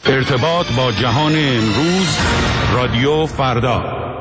ارتباط با جهان امروز، رادیو فردا.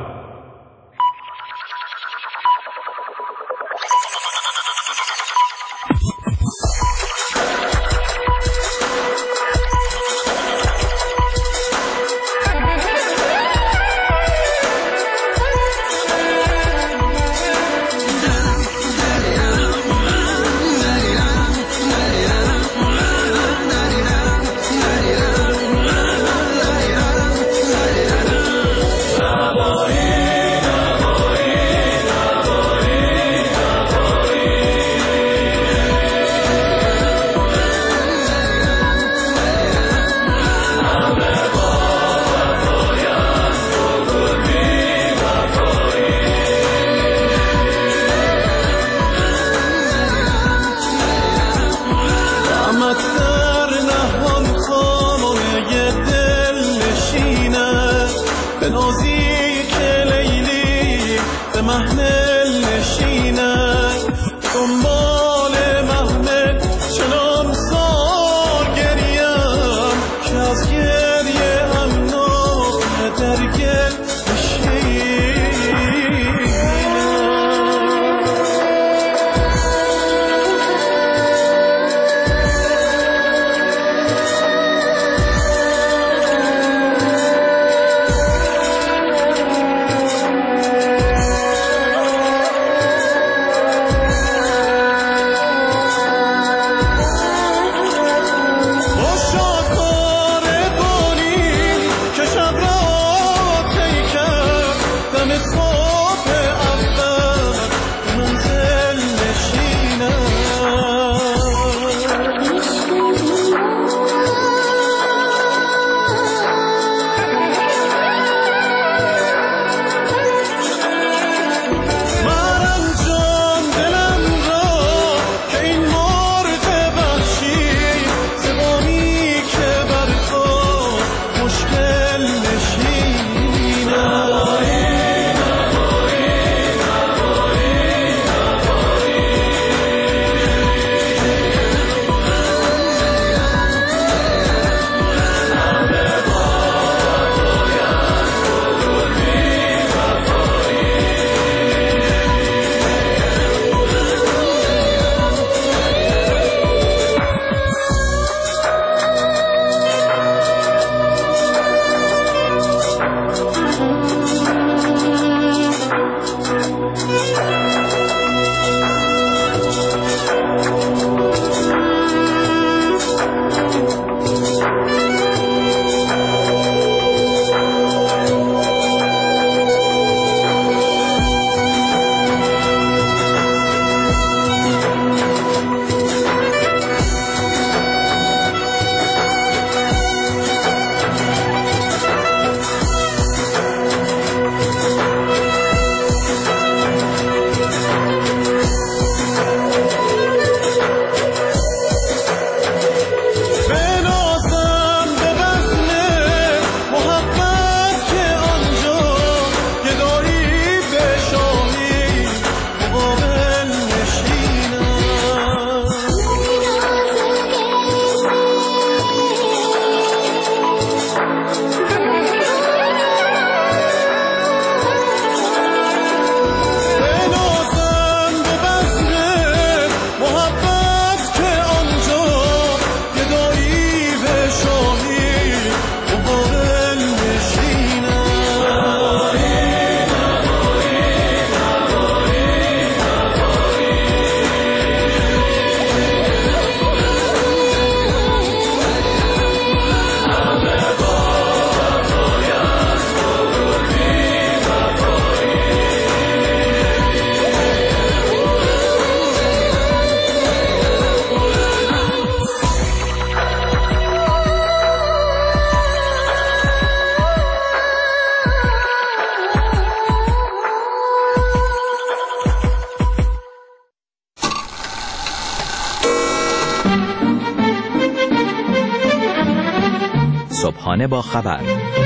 صبحانه با خبر،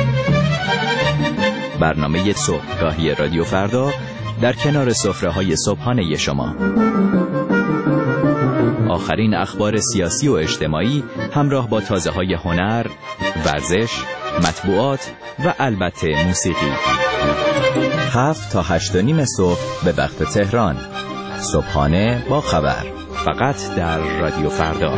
برنامه صبحگاهی رادیو فردا در کنار سفره‌های صبحانه شما. آخرین اخبار سیاسی و اجتماعی همراه با تازه‌های هنر، ورزش، مطبوعات و البته موسیقی. 7 تا 8:30 صبح به وقت تهران. صبحانه با خبر، فقط در رادیو فردا.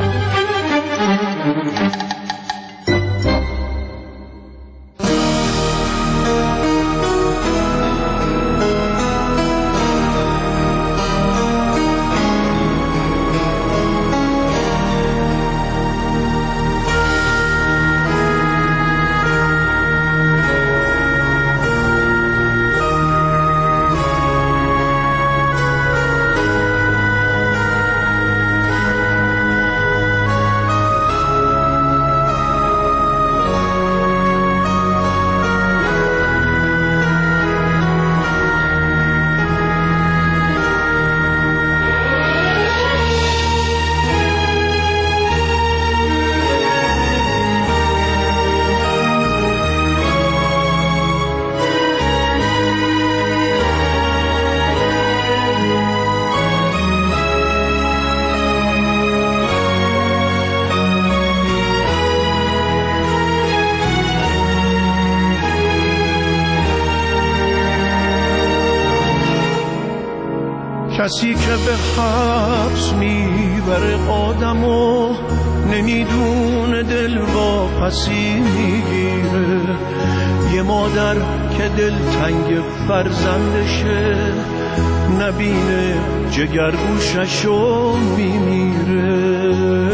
کسی که به حبس میبره آدمو نمیدونه دل واپسی میگیره. یه مادر که دلتنگ فرزندشه نبینه جگرگوششو میمیره.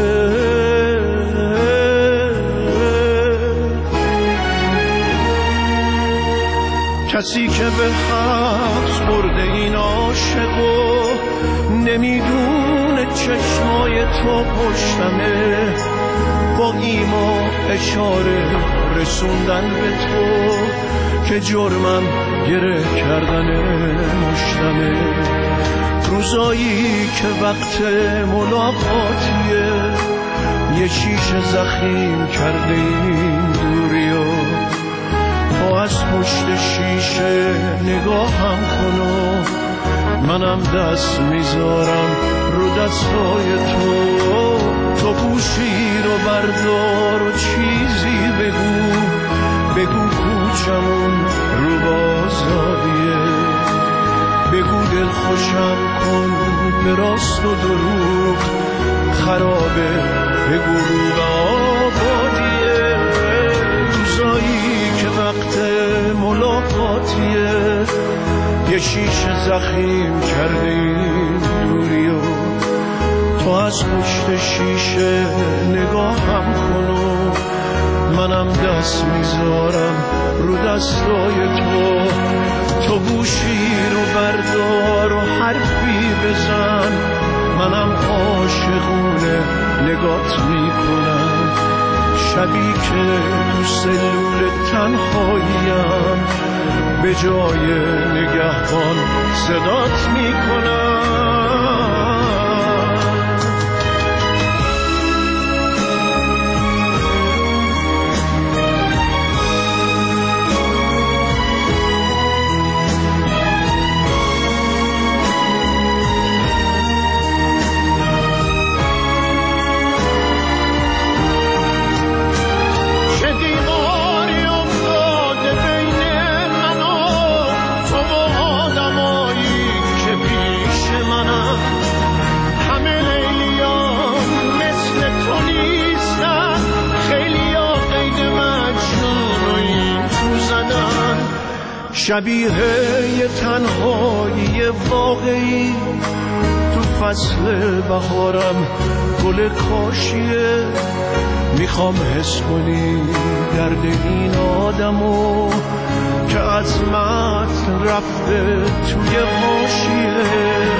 کسی که به حبس برده این عاشقو نمیدونه چشمای تو پشتمه، با ایما اشاره رسوندن به تو که جرمم گره کردن مشتمه. روزایی که وقت ملاقاتیه یه شیشه زخیم کرده این دوریو، تو از پشت شیشه نگاهم کن و منم دست میذارم رو دستای تو گوشی رو بردار و چیزی بگو کوچمون رو بازاریه، بگو دل خوشم کن به راست و دروغ خرابه، بگو رو به آبادیه. روزایی که وقت ملاقاتیه یه شیشه زخیم کرده این دوریو، تو از پشت شیشه نگاهم کن و منم دست میذارم رو دستای تو گوشی رو بردار و حرفی بزن، منم عاشقونه نگات میکنم. شبی که تو سلول تنهاییم به جای نگهبان صدات میکنم. شبیه یه تنهایی واقعی تو فصل بهارم گل کاشیه، میخوام حس کنی درد این آدمو که عظمت رفته توی حاشیه.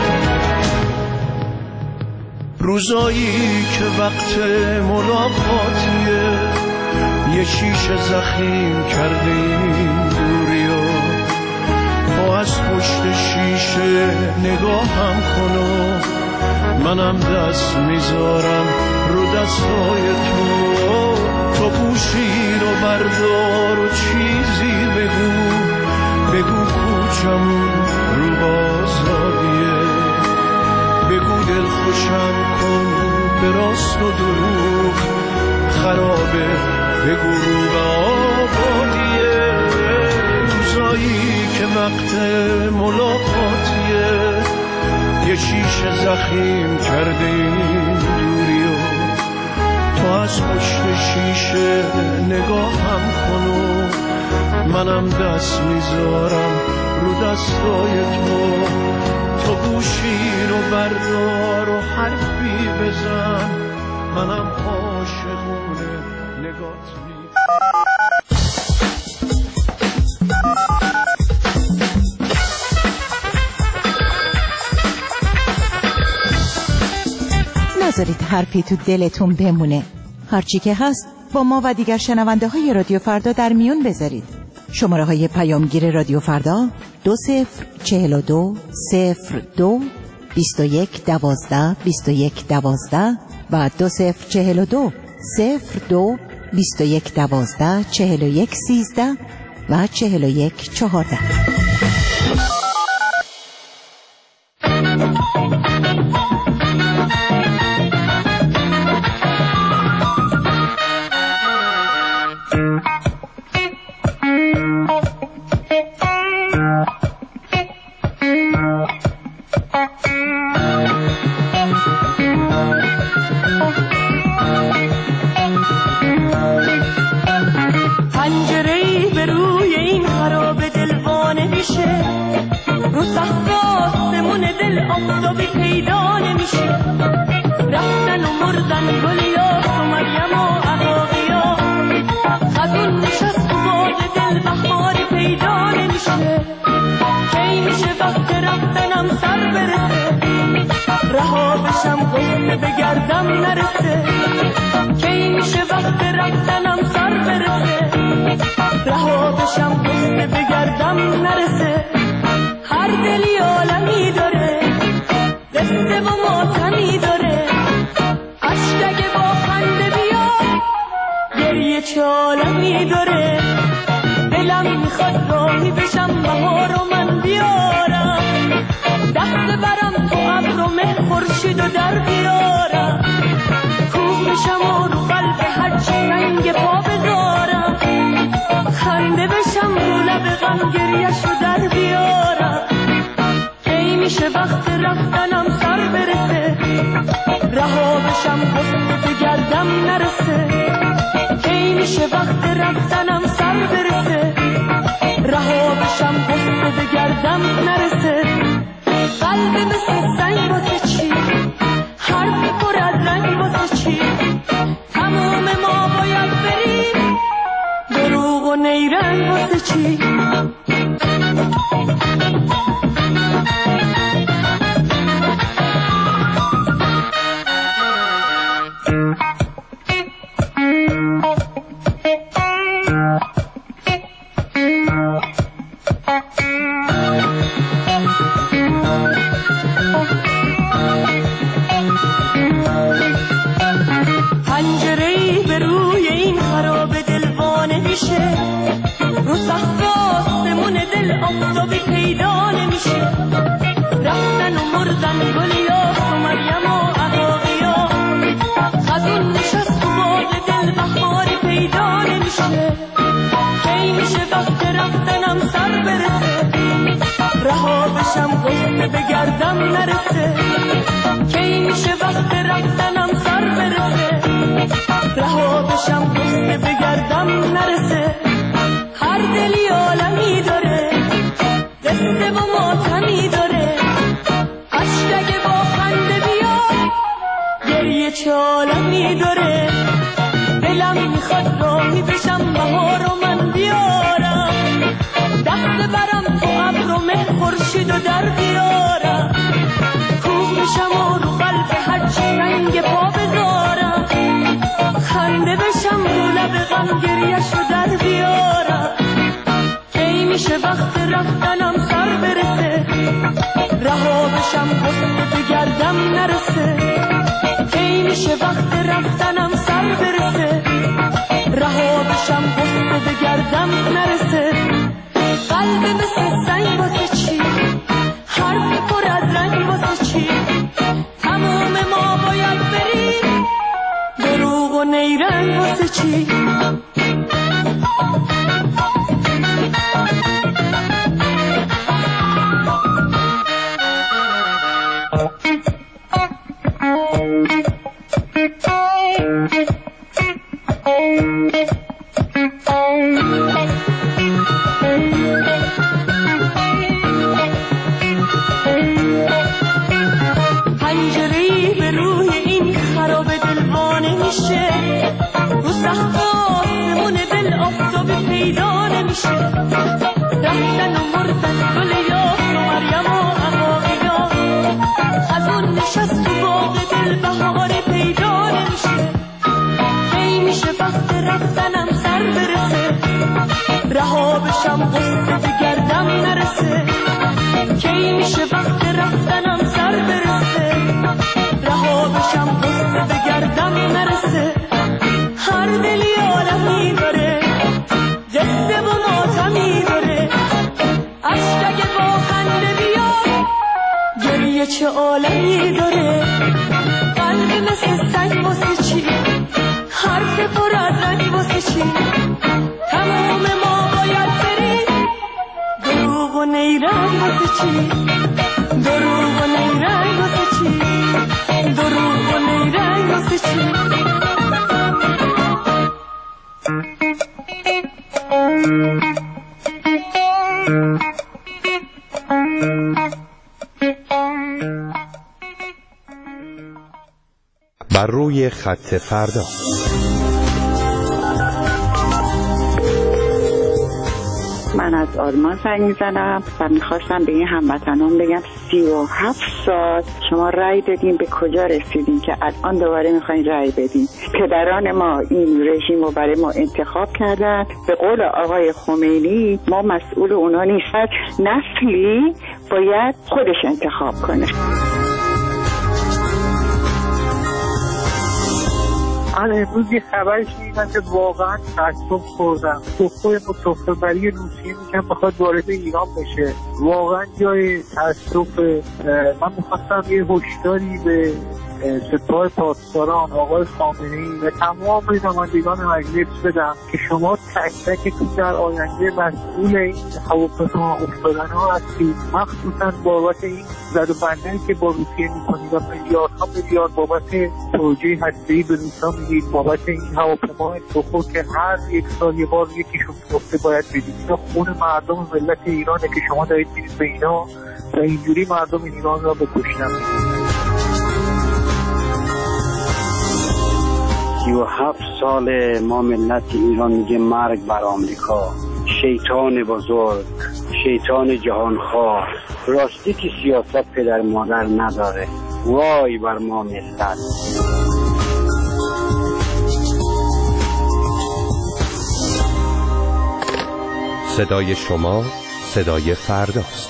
روزایی که وقت ملاقاتیه یه شیشه زخیم کرده این دوریو، تو از پشت شیشه نگاهم کن و منم دست میذارم رو دستای تو گوشی رو بردار و چیزی بگو کوچمون رو بازاریه، بگو دل خوشم کن به راست و دروغ خرابه به غروب آبادیه. روزایی که وقت ملاقاتیه یه شیشه زخیم کرده این دوریو، تو از پشت شیشه نگاهم کن و منم دست میذارم رو دستای تو گوشی رو بردار و حرفی بزن، منم عاشقونه نگات نذارید حرفی تو دلتون بمونه. هرچی که هست با ما و دیگر شنونده های رادیو فردا در میون بذارید. شماره های پیامگیر رادیو فردا 2042 02 21 12 21 12 و 2042 02 21 12 41 13 و 41 14. حرف پر از رنگ واسه چی؟ تموم ما باید بریم پنجره‌ای به روی این خراب دلوانه میشه، رو سقف آسمون دل آفتابی پیدا نمیشه. رفتن و مردن گل یاس و مریم و عقاقیا، از اون نشست تو باغ دل بهاری پیدا نمیشه. کی میشه وقت رفتنم سر برسه، رها بشم قصه به گردم نرسه. کی میشه وقت رفتنم سر برسه، رها بشم قصه به گردم نرسه. هر دلی عالمی داره، قصه و ماتمی داره. عشق اگه با خنده بیاد، گریه چه عالمی داره. قلب مثل سنگ واسه چی، حرف پر از رنگ واسه چی. تمام ما باید بریم، دروغ و نیرنگ واسه چی. دروغ و نیرنگ واسه چی. دروغ و نیرنگ واسه چی. بر روی خط فردا. من از آلمان زنگ میزنم و میخواستم به این هموطنان بگم 37 سال شما رأی دادین، به کجا رسیدین که الان دوباره میخواین رأی بدین؟ پدران ما این رژیم رو برای ما انتخاب کردن. به قول آقای خمینی ما مسئول اونا نیست، نسلی باید خودش انتخاب کنه. من امروز یه خبر شنیدم که واقعا تعصب خوردم. دکتر مصطفی روسیه میگن بخواد وارد ایران بشه. واقعا جای تعصب. من میخواستم یه هشداری به سپاه پاسداران آقای خامنه‌ای و تمام نمایندگان مجلس بدم که شما تک تکتون در آینده مسئول این هواپیما افتادن‌ها هستید، مخصوصا بابت این زد و بندی که با روسیه میکنید و میلیاردها میلیارد بابت پروژه هسته‌ای به روسا میدید، بابت این هواپیما سخور که هر یک سال یه بار یکیشون گفته باید بدید. اینا خون مردم ملت ایرانه که شما دارید میدید به اینا و اینجوری مردم ایران را بکشن. 37 سال ما ملت ایران میگه مرگ بر آمریکا، شیطان بزرگ، شیطان جهانخوار. راستی که سیاست پدر مادر نداره. وای بر ما ملت. صدای شما صدای فرداست.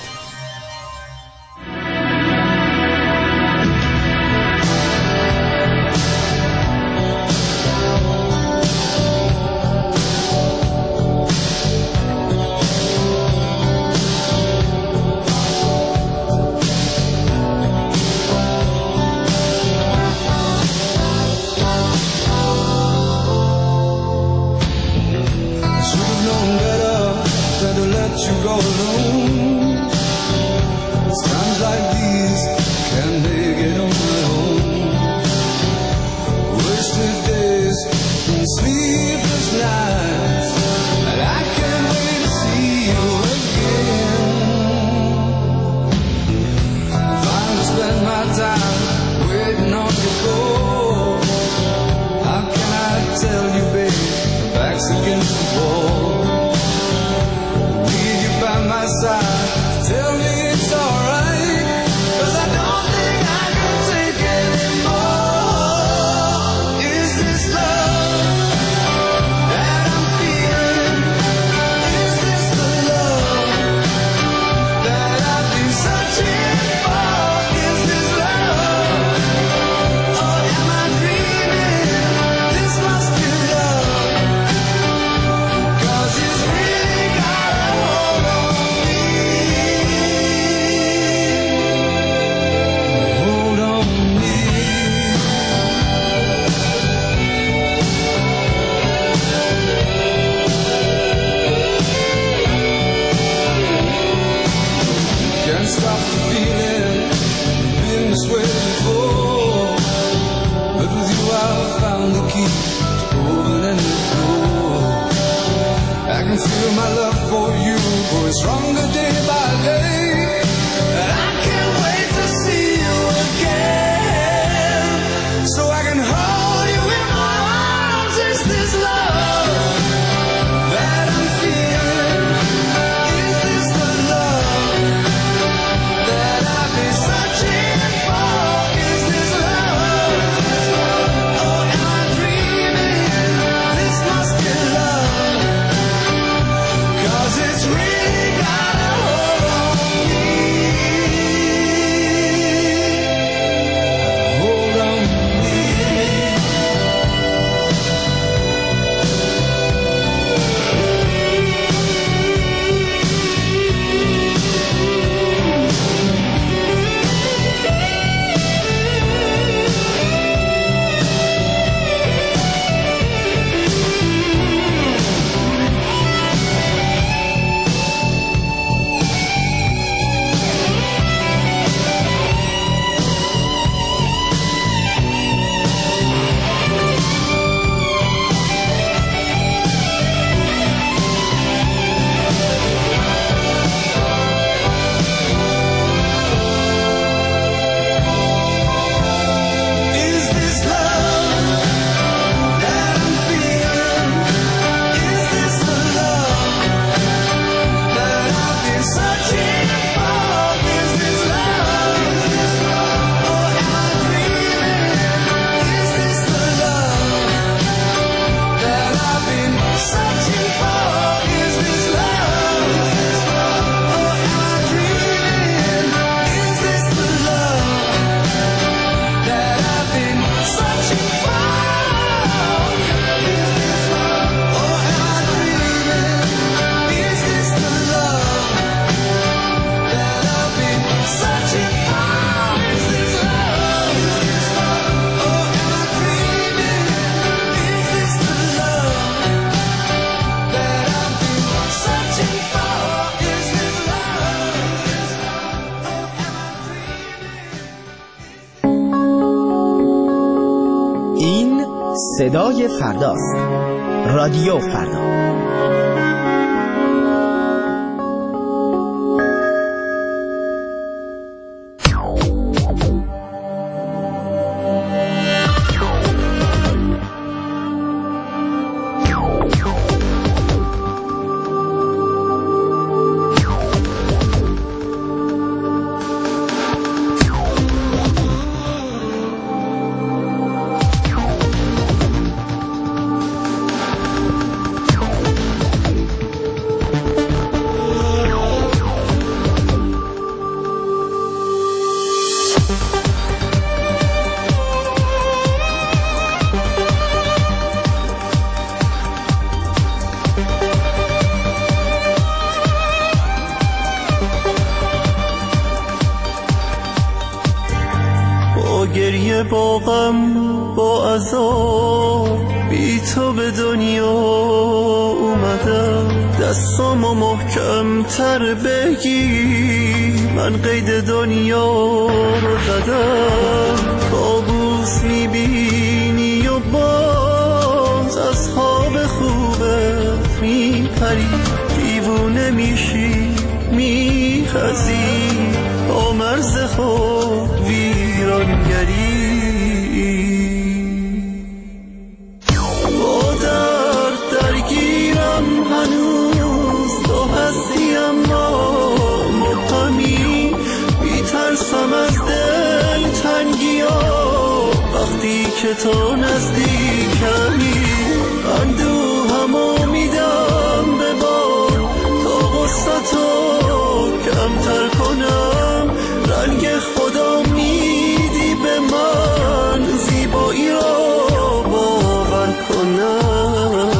Against the wall, leave you by my side. صدای فرداست. رادیو فردا. گریه با غم با عذاب بی تو به دنیا اومدم، دستامو محکم تر بگی من قید دنیا رو زدم. کابوس میبینی و باز از خواب خوبت میپری، دیوونه میشی میخزی با مرز خود ویرانگری. با درد درگیرم هنوز تو هستی اما مبهمی، میترسم از دل تنگیا وقتی که تو نزدیکمی. اندوهمو میدم به باد تا غصتو کمتر کنم، رنگ خدا میدی به من زیبایی را باور کنم.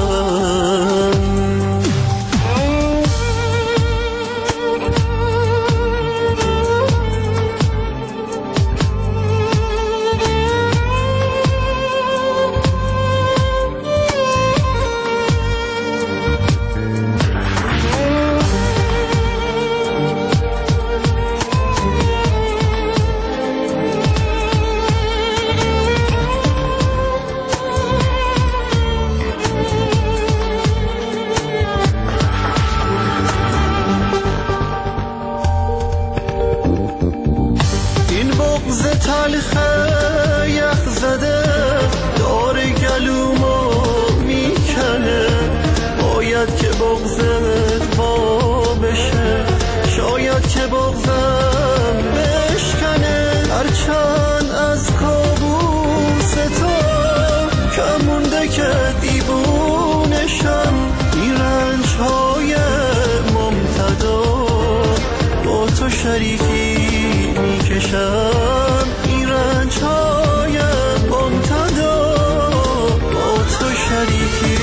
تلخه یخ زده دار گلومو میکنه، باید که بغضت وا بشه، شاید که بغضم بشکنه. هرچند از کابوس تو کم مونده که دیوونشم، این رنج‌های ممتدا با تو شریکی میکشم. این رنج‌های ممتدا با تو شریکی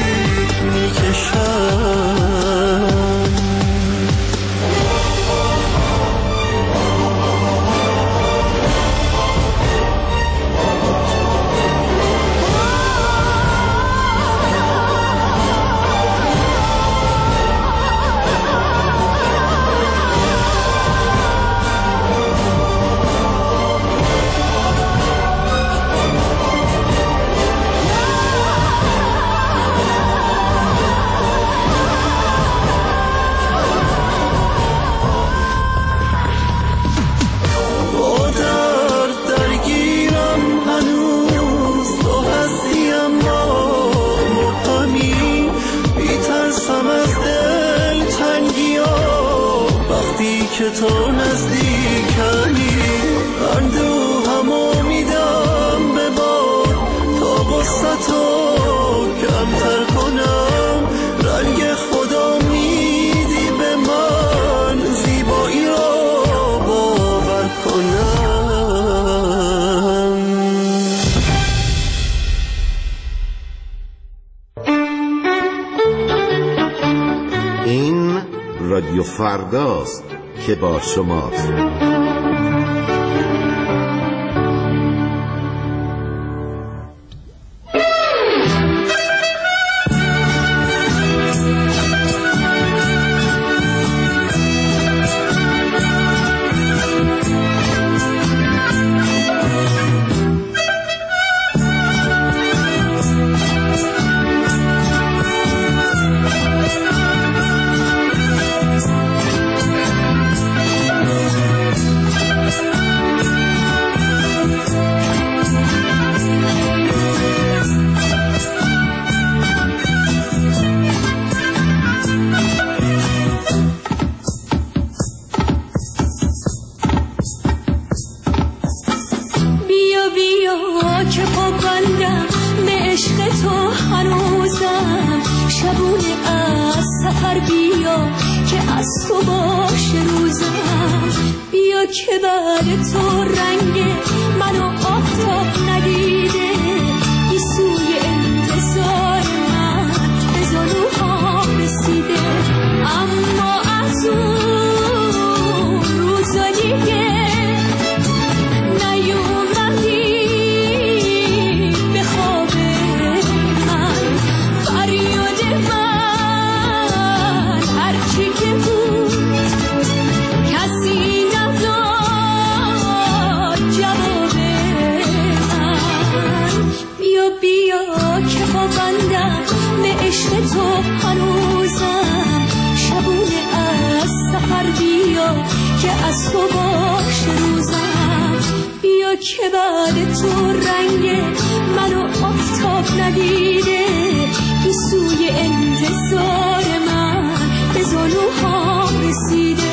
میکشم. که تو نزدیکمی، اندوهمو میدم به باد تا غصتو کمتر کنم، رنگ خدا میدی به من زیبایی را باور کنم. این رادیو فرداست که با شماست. بیا که از تو باشه روزم، بیا که بعد تو رنگ منو آفتاب ندیده، گیسوی انتظار من به زانوهام رسیده. اما از اون روزا دیگه نیومدی به خواب من، فریاد من هرچی که بود کسی نداد جواب من. بیا بیا که با بندم به عشق تو هنوزم، شبونه از سفر بیا که از تو باشه روزم، بیا که بعد تو رنگ منو آفتاب ندیده، گیسوی انتظار من به زانوهام رسیده.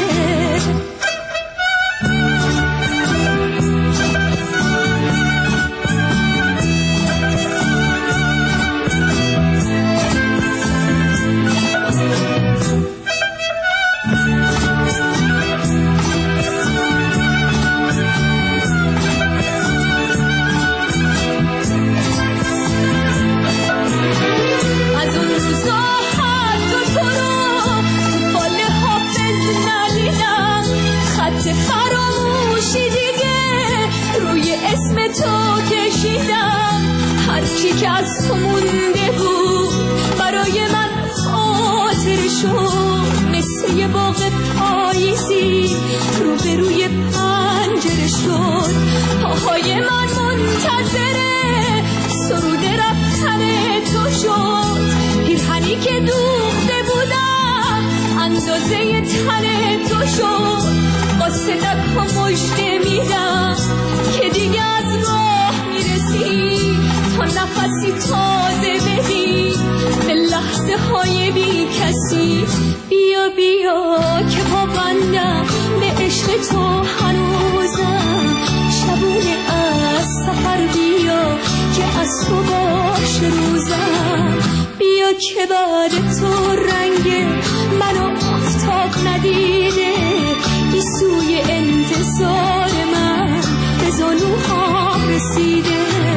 هرچی که از تو مونده بود برای من خاطر شد، مثل یه باغ پاییزی روبروی پنجره شد. پاهای من منتظره سرود رفتن تو شد، پیرهنی که دوخته بودم اندازه تن تو شد. قصه نکن مژده میدم که دیگه از راه میرسی، تا نفسی تازه بدی به لحظه های بی کسی. بیا بیا که با بندم به عشق تو هنوزم، شبونه از سفر بیا که از تو باشه روزم، بیا که بعد تو رنگ منو آفتاب ندیده، گیسوی انتظار من به زانوهام رسیده.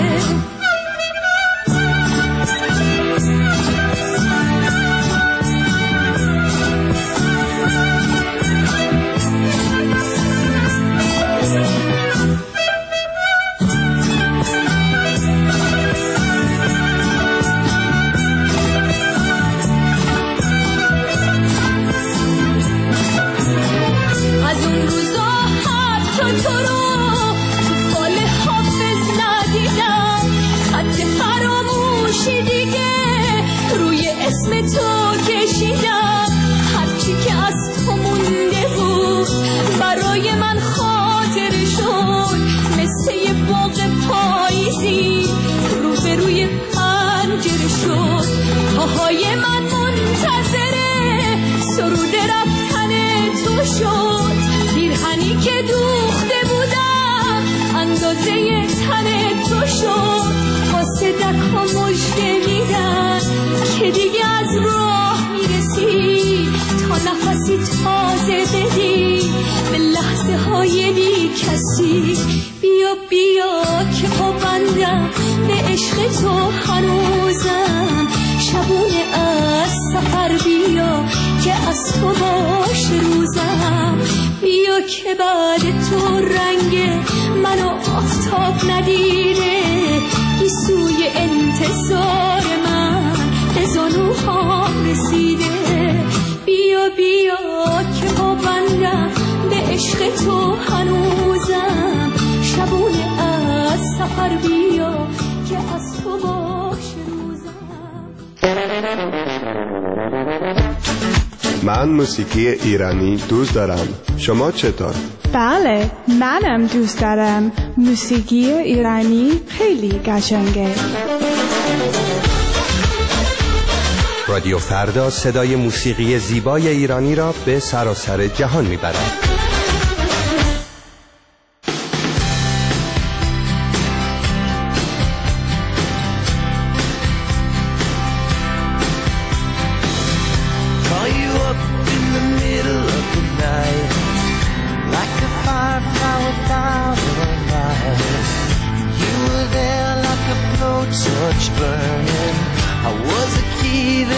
پاهای من منتظره سرود رفتن تو شد، پیرهنی که دوخته بودم اندازه تن تو شد. واسه دکا مژده میدن که دیگه از راه میرسی، تا نفسی تازه بدی به لحظه های بی کسی. بیا بیا که با بندم به عشق تو هنوزم، شبونه از سفر بیا که از تو باشه روزم، بیا که بعد تو رنگ منو آفتاب ندیده، گیسوی انتظار من به زانوهام رسیده. بیا بیا که با بندم به عشق تو هنوزم، شبونه از سفر بیا که از تو باشه روزم. من موسیقی ایرانی دوست دارم. شما چطور؟ بله، منم دوست دارم. موسیقی ایرانی خیلی قشنگه. رادیو فردا صدای موسیقی زیبای ایرانی را به سراسر جهان میبرد. Call you up in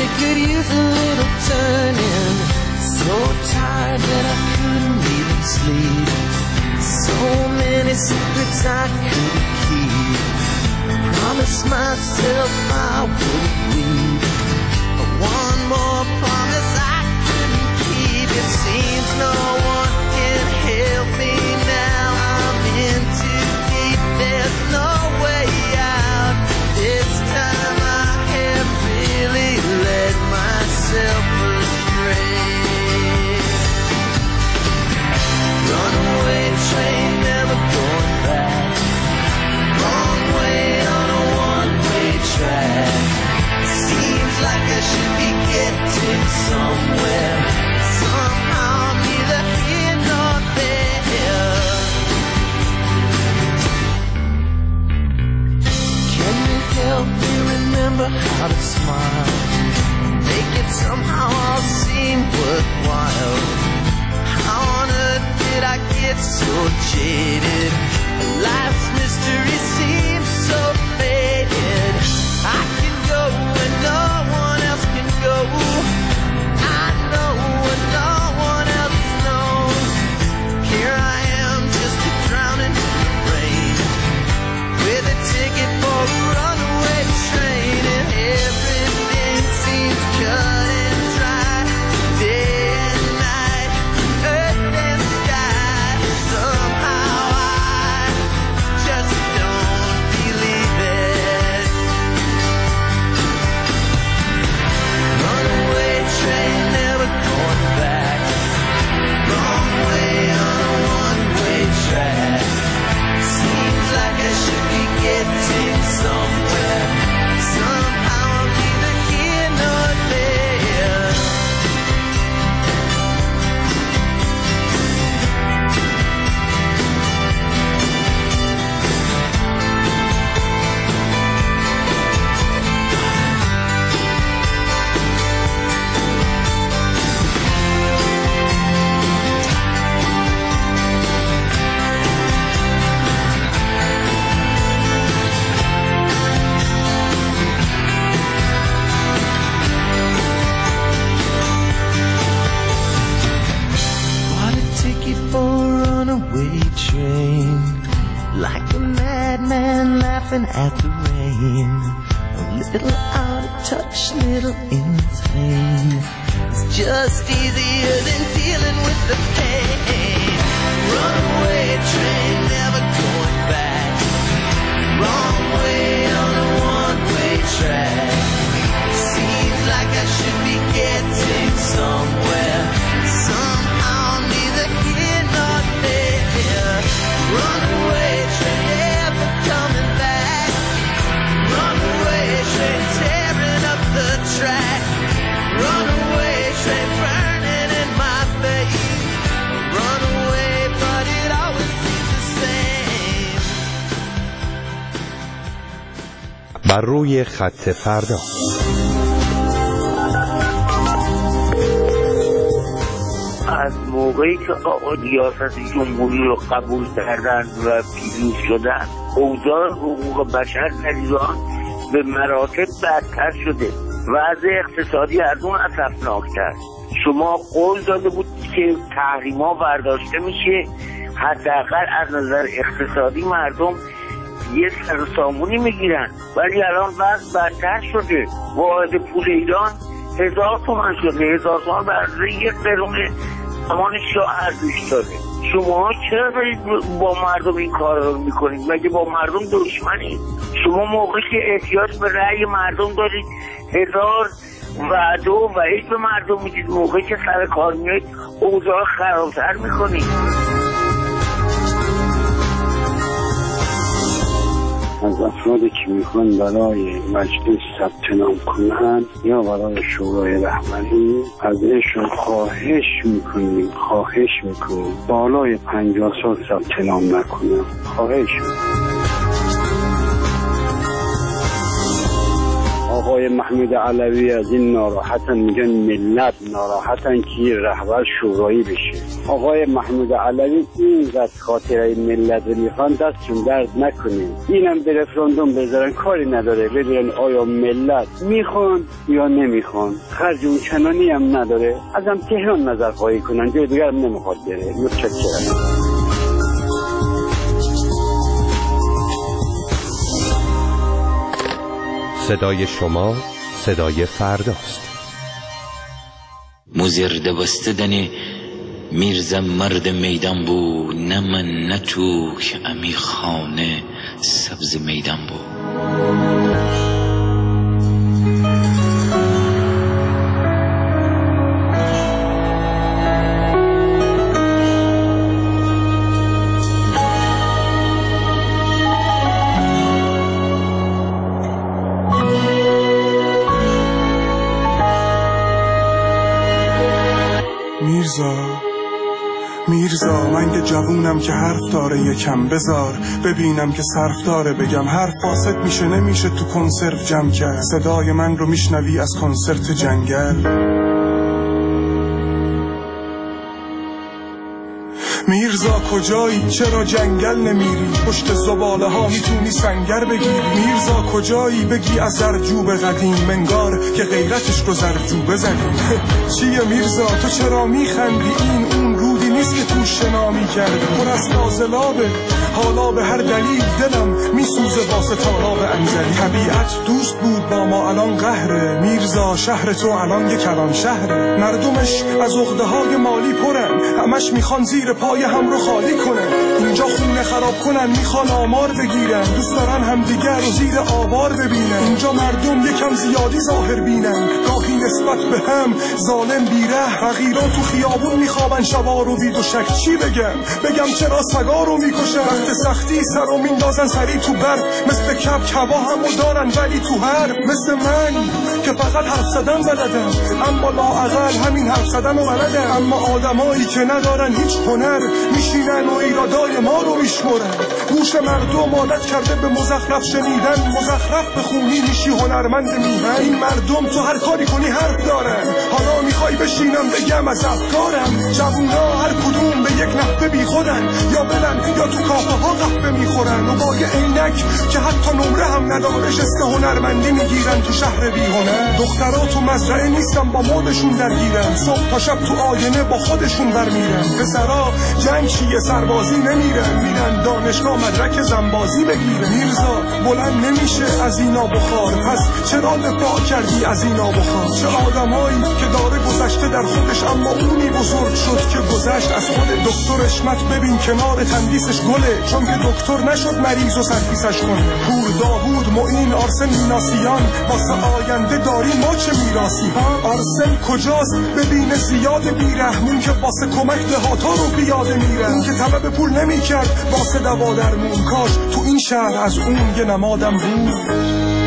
it could use a little turning. So tired that I couldn't even sleep. So many secrets I couldn't keep. Promised myself I wouldn't leave. But one more promise I couldn't keep. It seems no one can help me now. I'm in too deep, there's no way out. This time I have really led myself astray. Runaway train, never going back. Wrong way on a one-way track. Seems like I should be getting somewhere. Somehow I'm neither here nor there. Can you help me remember how to smile? Make it somehow all seem worthwhile. How on earth did I get so jaded? Life's mystery seems so faded. I can go where no one else can go. I know what no one else knows. Here I am, just a drowning in the rain, with a ticket for a runaway train, and everything seems cut and dry. Day and night, earth and sky. Somehow I just don't believe it. Runaway train, never going back. Wrong way on a one-way track. Seems like I should be getting somewhere. Somehow I'm neither here nor there. Bought a ticket for a runaway train, like a madman laughing at the rain. A little out of touch, little insane. It's just easier than dealing with the pain. Runaway train, never going back. Wrong way on a one-way track. Seems like I should be getting somewhere. Somehow neither here nor there. Runaway train, never coming back. Runaway train, tearing up the track. Runaway train, burning in my face. Runaway, but it always seems the same. بر روی خط فردا. از موقعی که آقا ریاست جمهوری رو قبول کردن و پیروز شدن، اوضاع حقوق بشر در ایران به مراتب بدتر شده. وضع اقتصادی از اون اسفناک‌تر. شما قول داده بود که تحریما برداشته میشه، حداقل از نظر اقتصادی مردم یه سرسامونی میگیرن، ولی الان وضع بدتر شده. واحد پول ایران 1000 تومان شده. 1000 تومان برای یک قرون زمان شاه ارزش داره. شما چرا دارید با مردم این کار رو میکنید؟ مگه با مردم دشمنید؟ شما موقعی که احتیاج به رأی مردم دارید 1000 وعده و وعید به مردم میدید، موقعی که سر کار میاد اوضاع خرابتر میکنید. از افرادی که میخوان برای مجلس ثبت نام کنند یا برای شورای رهبری ازشون خواهش میکنیم بالای 50 سال ثبت نام نکنن. خواهش میکنیم. آقای محمود علوی از این ناراحتن، میگن ملت ناراحتن که رهبر شورایی بشه. آقای محمود علوی اینقدر خاطره ملت رو میخوان، دستشون درد نکنین، اینم به رفراندوم بذارن، کاری نداره، ببینن آیا ملت میخوان یا نمیخوان. خرج اون چنانی هم نداره، ازم تهران نظر خواهی کنن، جای دیگر هم نمیخواد بره. متشکرم. صدای شما صدای فرداست. مزرده بستدن میرزا مرد میدان بو، نه من نه تو که امی خانه سبز میدان بو. میرزا من که جوونم که حرف داره، یکم بذار ببینم که صرف داره، بگم حرف فاسد میشه نمیشه تو کنسرو جمع کرد. صدای من رو میشنوی از کنسرت جنگل. میرزا کجایی؟ چرا جنگل نمیری؟ پشت زباله ها میتونی سنگر بگیری. میرزا کجایی؟ بگی از زرجوب قدیم، منگار که غیرتش رو زرجوبه زدیم. چیه میرزا تو چرا میخندی؟ این اون رودی نیست که تو شنامی کردی، پر از فاضلابه. حالا به هر دلیل دلم میسوزه واسه تالاب انزلی. طبیعت دوست بود با ما، الان قهره. میرزا شهر تو الان یک کلان شهره. مردمش از عقده های مالی پرن، همش میخوان زیر پای هم رو خالی کنن. اینجا خونه خراب کنن، میخوان آمار بگیرن، دوست دارن همدیگر رو زیر آوار ببینن. اینجا مردم یکم زیادی ظاهر بینن، گاهی نسبت به هم ظالم بیره. فقیران تو خیابون میخوابن شبا رو بید و شک. چی بگم چرا سگا رو میکشن؟ وقت سختی سر رو میندازن سری تو بر، مثل کبا همو دارن ولی تو هر. مثل من که فقط حرف زدن بلدم، اما لااقل همین حرف زدن رو بلدم. اما آدمایی که ندارن هیچ هنر، میشینن و ایرادای ما رو میشمرن. گوش مردم عادت کرده به مزخرف شنیدن، مزخرف بخونی میشی هنرمند میهن. این مردم تو هر کاری کنی حرف دارن. حالا میخوای بشینم بگم از افکارم؟ جوونا هر کدوم به یک نحوه بی خودن، یا برن یا تو کافه ها قهوه میخورن و با یه عینک که حتی نمره هم نداره شست هنرمندی میگیرن تو شهر بی هنر. دخترها تو مزرعه نیستن با مودشون درگیرن، صبح تا شب تو آینه با خودشون برمیرن. پسرا جنگ چیه سربازی نمیرن، میرن دانشگاه مدرک زنبازی بگیرن. میرزا بلند نمیشه از اینا بخار، پس چرا دفاع کردی از اینا بخار؟ چه آدمایی که داره گذشته در خودش، اما اونی بزرگ شد که گذشت از خود. دکتر اشمت ببین کنار تندیسش گله، چون که دکتر نشد مریض و سرپیسش کنه. پور داوود معین آرسن میناسیان، واسه آینده داری ما چه میراسی ها؟ آرسن کجاست؟ ببین زیاد بیرحمون که واسه کمک دهاتا رو پیاده میره. اون که طلب پول نمیکرد واسه دوا درمون، کاش تو این شهر از اون یه نمادم بود.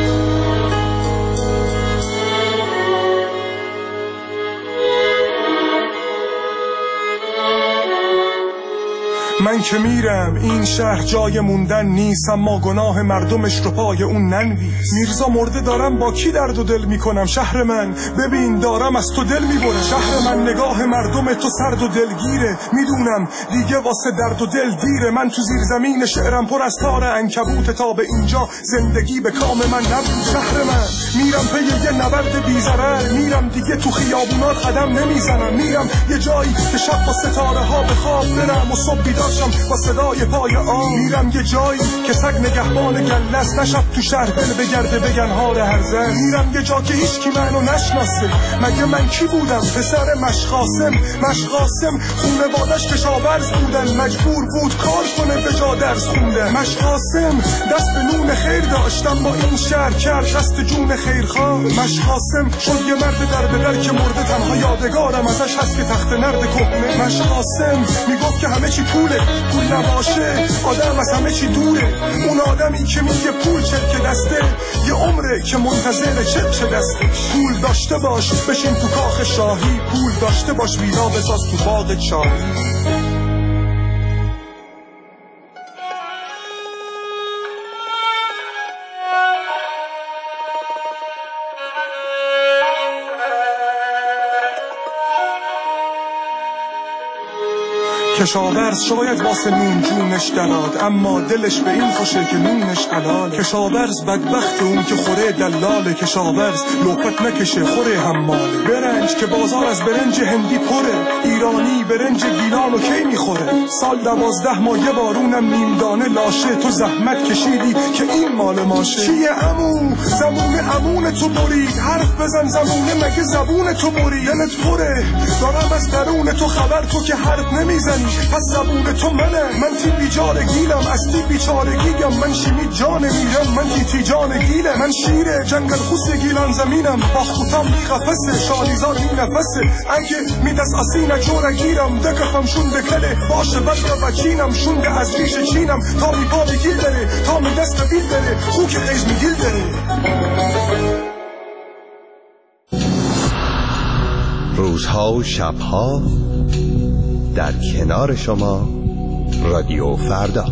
من که میرم این شهر جای موندن نیست، اما گناه مردمش رو پای اون ننویس. میرزا مرده دارم با کی درد و دل میکنم؟ شهر من ببین دارم از تو دل میبرم. شهر من نگاه مردم تو سرد و دلگیره، میدونم دیگه واسه درد و دل دیره. من تو زیر زمین شعرم پر از تار عنکبوت، تا به اینجا زندگی به کام من نبود. شهر من میرم پی یه نبرد بی‌ضرر، میرم دیگه تو خیابونات قدم نمیزنم. میرم یه جایی که شب با ستاره ها به خواب برم و صبح بیدار با صدای پای آن. میرم یه جایی که سگ نگهبان گلست، نشب تو شهر دل بگرده بگن هار هرزن. میرم یه جا که هیچ کی منو نشناسه، مگه من کی بودم؟ پسر مشقاسم خونوادش کشاورز بودن، مجبور بود کار کنه به جا درس خوندن. مشقاسم دست به نون خیر داشتم، با این شهر کرد دست جون خیرخواه. مشقاسم شد یه مرد در به در که مرده، تنها یادگارم ازش هست که تخت نرد کهنه. مشقاسم میگفت که همه چی پول نباشه آدم از همه چی دوره. اون آدمی که میگه پول چرک دسته، یه عمره که منتظر چه دسته. پول داشته باش بشین تو کاخ شاهی، پول داشته باش ویلا بساز تو باغ چاهی. کشاورز شاید واسه نون جونش دراد، اما دلش به این خوشه که نونش حلاله. کشاورز بدبخت اون که خوره دلاله، کشاورز لقمت نکشه خوره حماله. برنج که بازار از برنج هندی پره، ایرانی برنج گیلان و کی میخوره. سال 12 ماه یه بارونم نیم دانه لاشه، تو زحمت کشیدی که این مال ماشه. چیه عمو زمون عمون تو برید، حرف بزن زمونه مگه زبون تو برید. دلت پره دارم از درون تو خبر، تو که حرف نمیزنی پس زبون تو منه. من تی بیچاره گیلم از تی بیچاره گیگم، من شیمی جان میرم من تی جان گیله. من شیره جنگل خوس گیلان زمینم، با خوتم می قفسه شالیزار می نفسه. اگه می دست اسینه جوره گیرم، دکخم شون بکله باشه بلگه بچینم. شونده از ریش چینم تا می پا بگیل داره، تا می دست بیل داره خوک قیز می گیل داره. روزها و شبها در کنار شما رادیو فردا.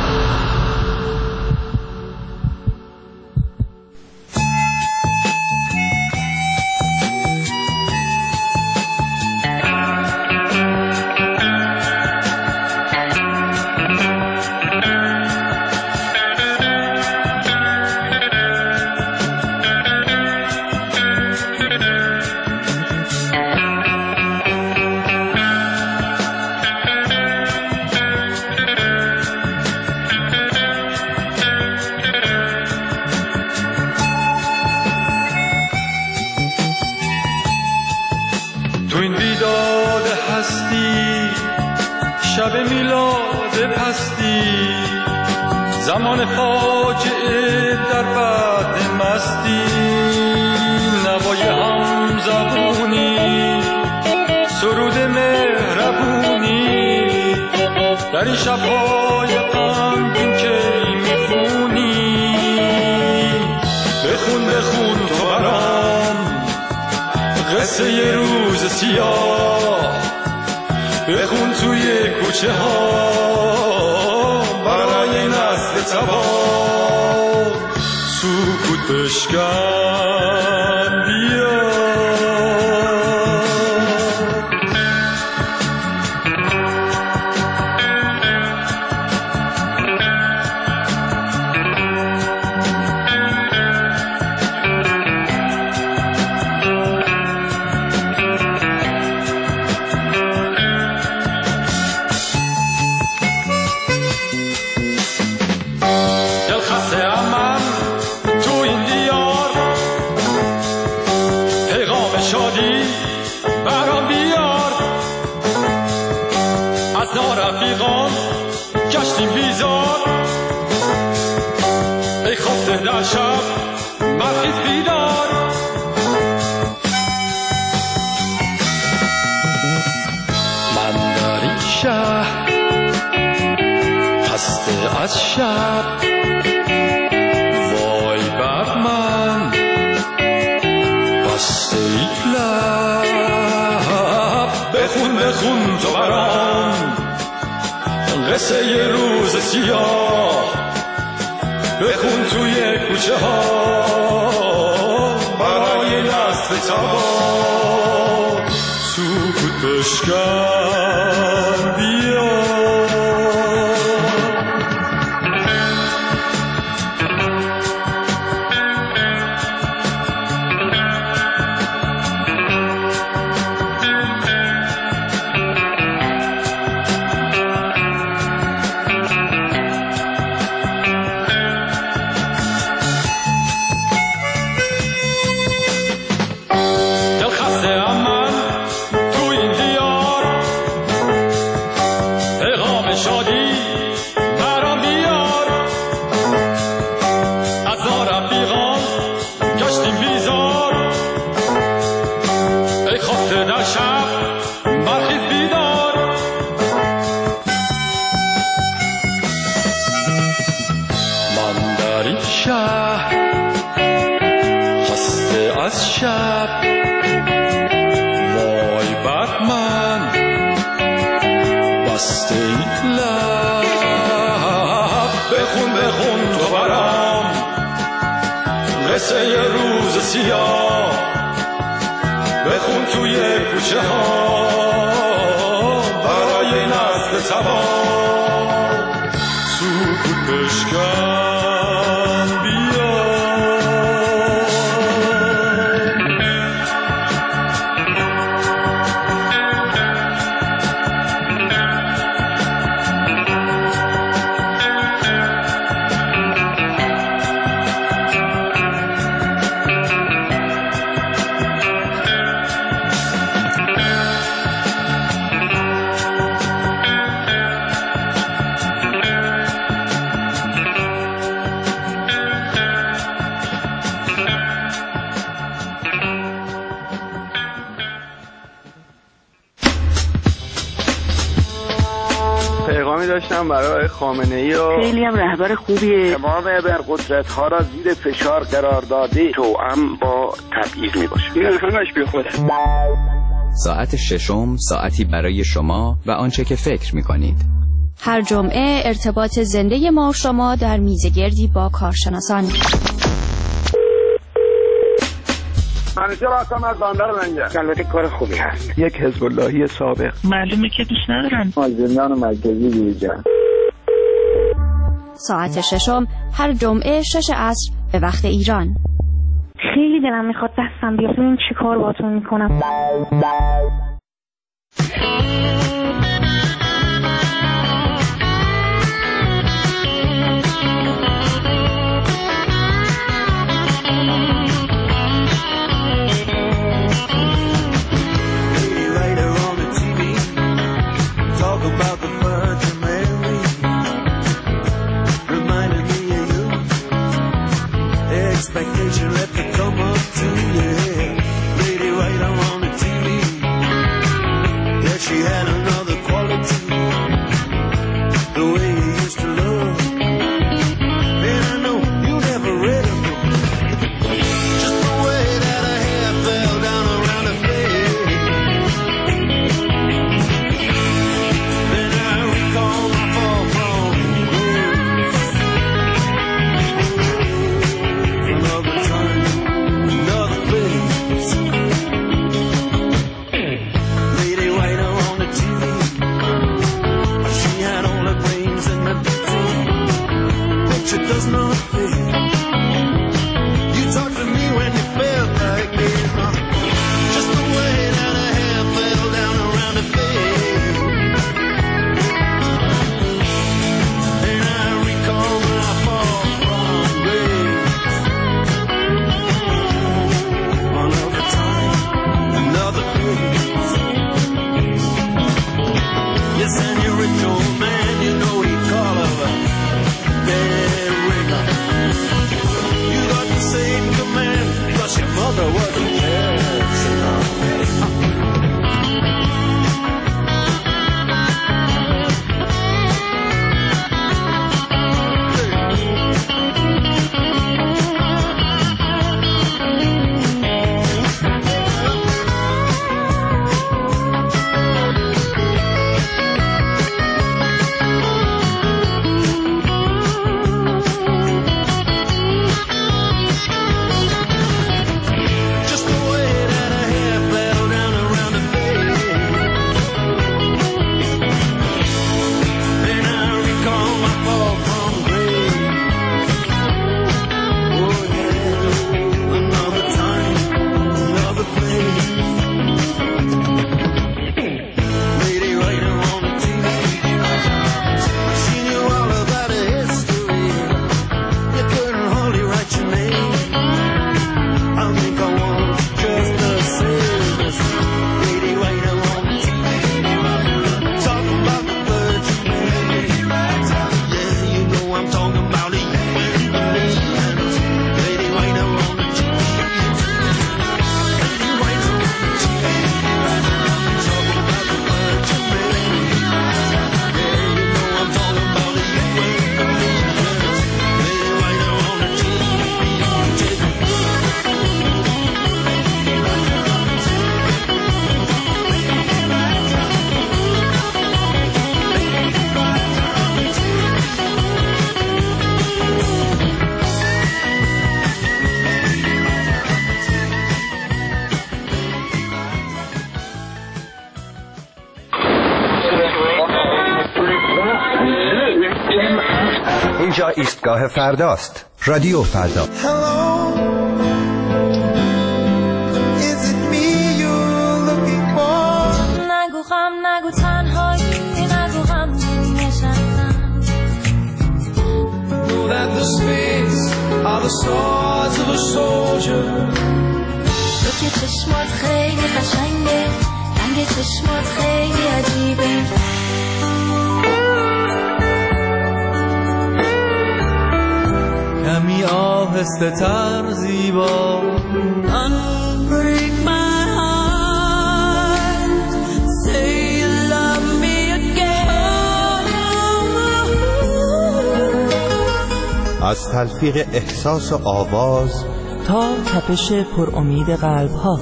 زمان فاجعه در بعد مستی، نوای هم زبونی سرود مهربونی، در این شبهای غمگین که میخونی. بخون بخون تو برام قصه ی روز سیاه، بخون توی کوچه ها برای نسل تباه. سکوت بشکن بیا، رفیقان گشتیم بیزار. ای خفته در شب برخیز بیدار. من در این شهر خسته از شب، وای بر من بسته ای لب. بخون بخون تو برام قصه ی روز سیاه، بخون توی کوچه ها برای نسل تباه. سکوت بشکن بیا، قصه ی روز سیاه، بخون توی کوچه ها برای نسل بشکن بیا. پیغامی داشتم برای خامنه‌ای و خیلی هم رهبر خوبیه. تمام ابرقدرت‌ها را زیر فشار قرار داده، توأم با تبعیض میباشه. این همش بی خوده. ساعت ششم ساعتی برای شما و آنچه که فکر می‌کنید. هر جمعه ارتباط زنده ما و شما در میزگردی با کارشناسان. منیجر هستم از بندر منجر. البته کار خوبی هست. یک حزب اللهی سابق. معلومه که دوست ندارن. از زندان مرکزی بیرون. ساعت ششم هر جمعه 6 عصر به وقت ایران. خیلی دلم میخواد دستم بیاد. این چی کار باتون میکنم؟ Expectation left to come up to you. Lady right on the TV. Yeah, she had another quality. اینجا ایستگاه فرداست. رادیو فردا. نگو غم، نگو تنهایی، نگو غم نشستم. Know that the spades are the swords of a soldier. تو که چشمات خیلی قشنگه، رنگ چشمات خیلی عجیبه. کمی آهسته تر زیبا. Unbreak my heart, say you love me again. از تلفیق احساس و آواز تا تپش پر امید قلب ها،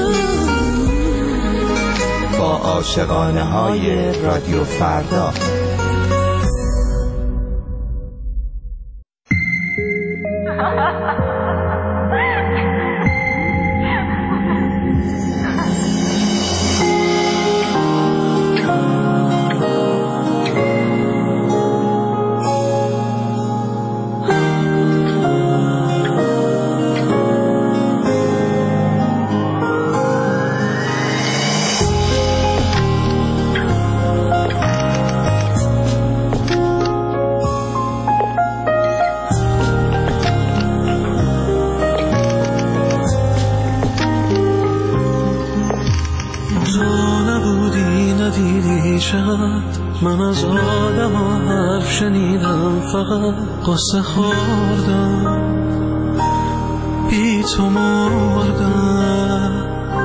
با عاشقانه های رادیو فردا. من از آدم ها حرف شنیدم، فقط قصه خوردم، بی تو مردم.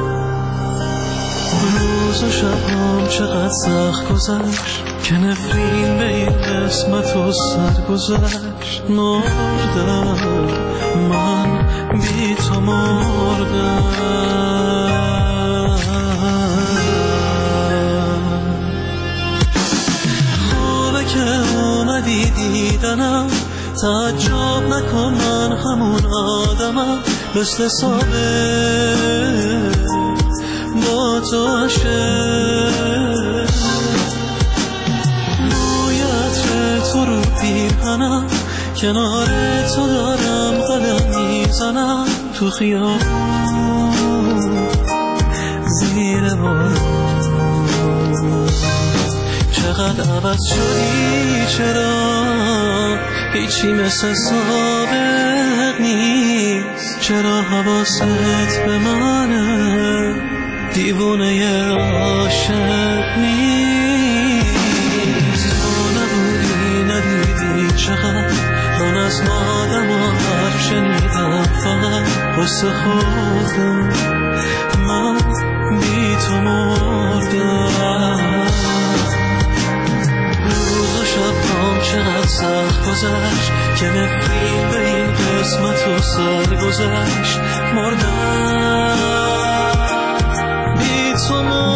روز و شبام چقدر سخت گذشت که نفرین به این قسمت و سر گذشت. مردم، من بی تو مردم. که اومدی دیدنم، تعجب نکن من همون آدمم، مثل ثابت با تو عشق. روی عطر تو رو پیرهنم، کنار تو دارم قدم میزنم، تو خیابون زیر بارون. چقدر عوض شدی، چرا هیچی مثل سابق نیست؟ چرا حواست به منه، دیوونه عاشق نیست؟ تو نبودی ندیدی چقدر من از آدم و حرف شنیدم، فقط قصه خوردم، من بی تو مردم. شبام چقدر سخت گذشت که نفرین به این قسمت و سر گذشت. مردم بی تو